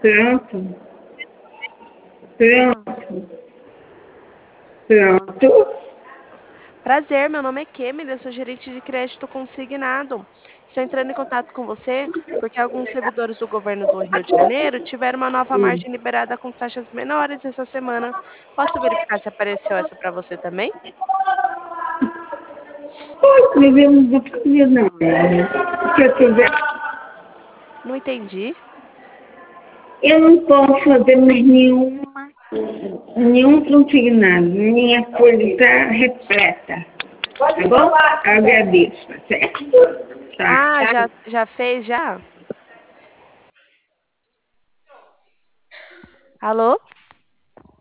Pronto, pronto, pronto. Prazer, meu nome é Kemily, eu sou gerente de crédito consignado. Estou entrando em contato com você porque alguns servidores do governo do Rio de Janeiro tiveram uma nova margem liberada com taxas menores essa semana. Posso verificar se apareceu essa para você também? Pois, mas eu não vou fazer nada. Se eu tiver, Não entendi. eu não posso fazer mais nenhum consignado. Minha folha está repleta. Tá bom? Agradeço, tá certo? Tá. Ah, já fez já? Alô?